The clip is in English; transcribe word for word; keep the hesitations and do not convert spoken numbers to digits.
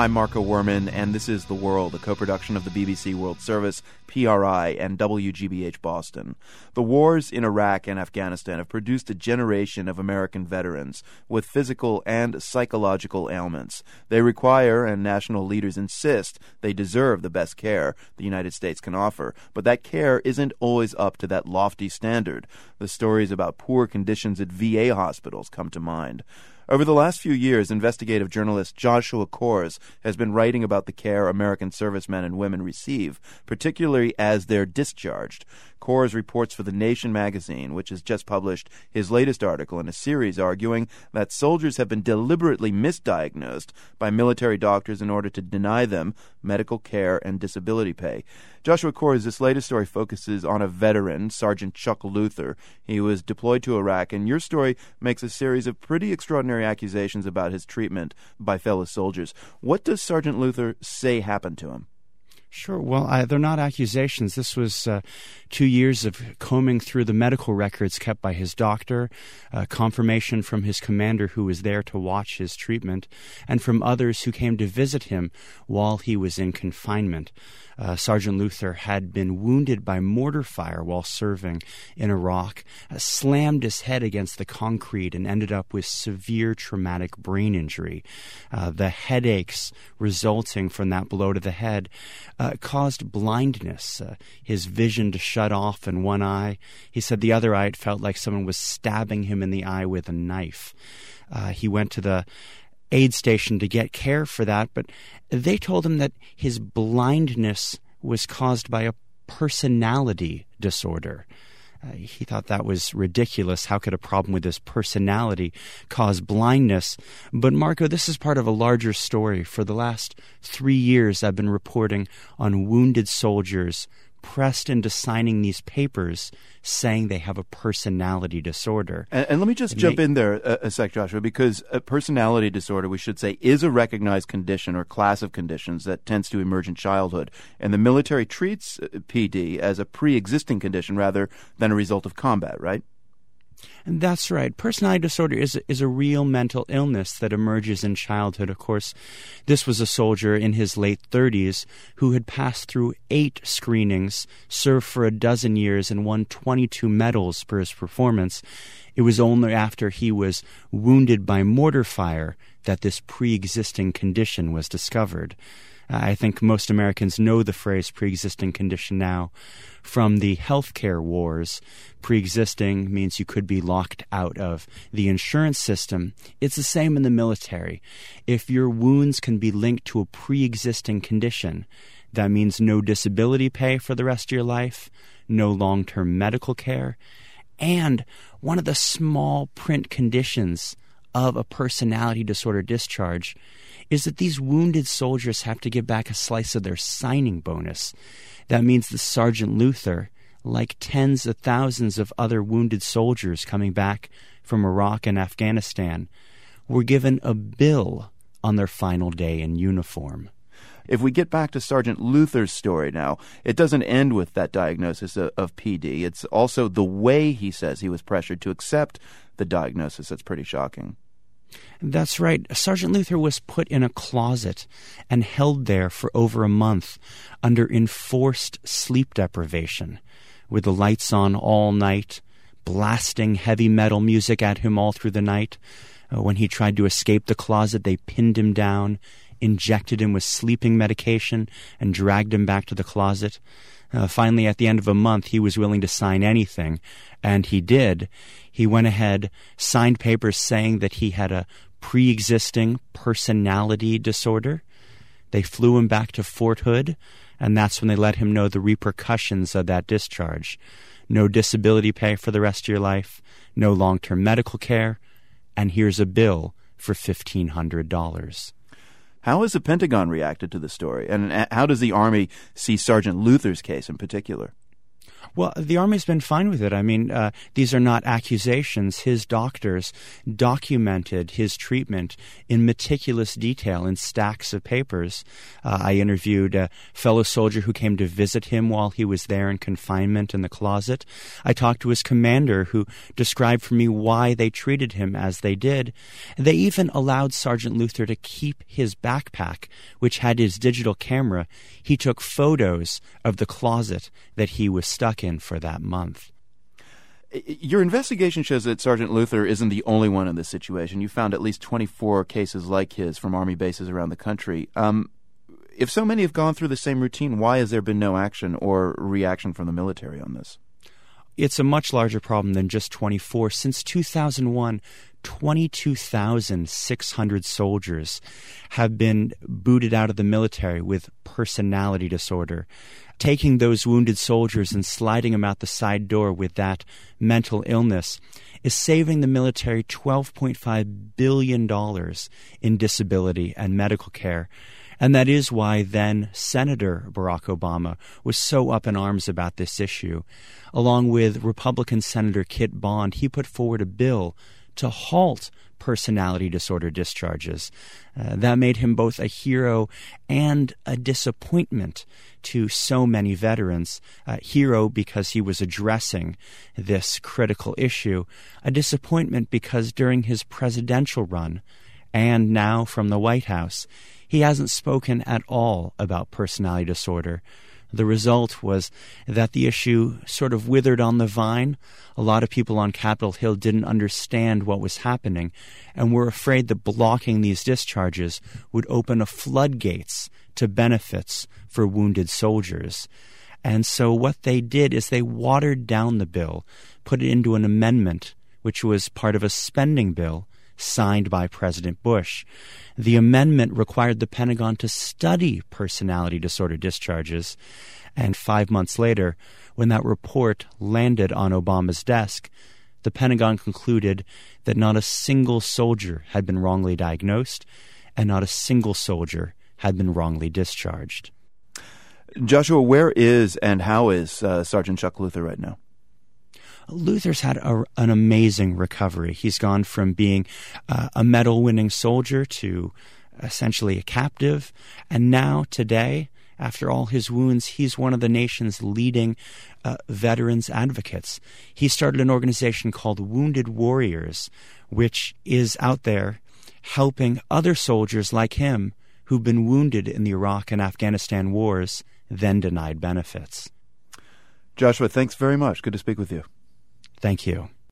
I'm Marco Werman, and this is The World, a co-production of the B B C World Service, P R I, and W G B H Boston. The wars in Iraq and Afghanistan have produced a generation of American veterans with physical and psychological ailments. They require, and national leaders insist, they deserve the best care the United States can offer. But that care isn't always up to that lofty standard. The stories about poor conditions at V A hospitals come to mind. Over the last few years, investigative journalist Joshua Coors has been writing about the care American servicemen and women receive, particularly as they're discharged. Coors reports for The Nation magazine, which has just published his latest article in a series arguing that soldiers have been deliberately misdiagnosed by military doctors in order to deny them medical care and disability pay. Joshua Coors, this latest story focuses on a veteran, Sergeant Chuck Luther. He was deployed to Iraq, and your story makes a series of pretty extraordinary accusations about his treatment by fellow soldiers. What does Sergeant Luther say happened to him? Sure. Well, I, they're not accusations. This was uh, two years of combing through the medical records kept by his doctor, uh, confirmation from his commander who was there to watch his treatment, and from others who came to visit him while he was in confinement. Uh, Sergeant Luther had been wounded by mortar fire while serving in Iraq, uh, slammed his head against the concrete, and ended up with severe traumatic brain injury. Uh, the headaches resulting from that blow to the head uh, caused blindness, uh, his vision to shut off in one eye. He said the other eye, it felt like someone was stabbing him in the eye with a knife. Uh, he went to the aid station to get care for that, but they told him that his blindness was caused by a personality disorder. Uh, he thought that was ridiculous. How could a problem with his personality cause blindness? But Marco, this is part of a larger story. For the last three years, I've been reporting on wounded soldiers pressed into signing these papers saying they have a personality disorder. And, and let me just it jump may- in there a, a sec, Joshua, because a personality disorder, we should say, is a recognized condition or class of conditions that tends to emerge in childhood. And the military treats P D as a pre-existing condition rather than a result of combat, right? And that's right. Personality disorder is is a real mental illness that emerges in childhood. Of course, this was a soldier in his late thirties who had passed through eight screenings, served for a dozen years, and won twenty-two medals for his performance. It was only after he was wounded by mortar fire that this pre-existing condition was discovered. I think most Americans know the phrase pre-existing condition now from the healthcare wars. Pre-existing means you could be locked out of the insurance system. It's the same in the military. If your wounds can be linked to a pre-existing condition, that means no disability pay for the rest of your life, no long-term medical care, and one of the small print conditions of a personality disorder discharge is that these wounded soldiers have to give back a slice of their signing bonus. That means that Sergeant Luther, like tens of thousands of other wounded soldiers coming back from Iraq and Afghanistan, were given a bill on their final day in uniform. If we get back to Sergeant Luther's story now, it doesn't end with that diagnosis of, of P D. It's also the way he says he was pressured to accept the diagnosis that's pretty shocking. That's right. Sergeant Luther was put in a closet and held there for over a month under enforced sleep deprivation, with the lights on all night, blasting heavy metal music at him all through the night. Uh, when he tried to escape the closet, they pinned him down, injected him with sleeping medication, and dragged him back to the closet. Uh, finally, at the end of a month, he was willing to sign anything, and he did. He went ahead, signed papers saying that he had a pre-existing personality disorder. They flew him back to Fort Hood, and that's when they let him know the repercussions of that discharge. No disability pay for the rest of your life, no long-term medical care, and here's a bill for fifteen hundred dollars. How has the Pentagon reacted to the story, and how does the Army see Sergeant Luther's case in particular? Well, the Army's been fine with it. I mean, uh, these are not accusations. His doctors documented his treatment in meticulous detail in stacks of papers. Uh, I interviewed a fellow soldier who came to visit him while he was there in confinement in the closet. I talked to his commander, who described for me why they treated him as they did. They even allowed Sergeant Luther to keep his backpack, which had his digital camera. He took photos of the closet that he was stuck in for that month. Your investigation shows that Sergeant Luther isn't the only one in this situation. You found at least twenty-four cases like his from Army bases around the country. Um, if so many have gone through the same routine, why has there been no action or reaction from the military on this? It's a much larger problem than just twenty-four. Since two thousand one, twenty-two thousand six hundred soldiers have been booted out of the military with personality disorder. Taking those wounded soldiers and sliding them out the side door with that mental illness is saving the military twelve point five billion dollars in disability and medical care. And that is why then Senator Barack Obama was so up in arms about this issue. Along with Republican Senator Kit Bond, he put forward a bill to halt personality disorder discharges. Uh, that made him both a hero and a disappointment to so many veterans. A hero because he was addressing this critical issue. A disappointment because during his presidential run, and now from the White House, he hasn't spoken at all about personality disorder. The result was that the issue sort of withered on the vine. A lot of people on Capitol Hill didn't understand what was happening and were afraid that blocking these discharges would open a floodgates to benefits for wounded soldiers. And so what they did is they watered down the bill, put it into an amendment, which was part of a spending bill signed by President Bush. The amendment required the Pentagon to study personality disorder discharges, and five months later, when that report landed on Obama's desk, the Pentagon concluded that not a single soldier had been wrongly diagnosed, and not a single soldier had been wrongly discharged. Joshua, where is and how is uh, Sergeant Chuck Luther right now? Luther's had a, an amazing recovery. He's gone from being uh, a medal-winning soldier to essentially a captive. And now, today, after all his wounds, he's one of the nation's leading uh, veterans advocates. He started an organization called Wounded Warriors, which is out there helping other soldiers like him who've been wounded in the Iraq and Afghanistan wars, then denied benefits. Joshua, thanks very much. Good to speak with you. Thank you.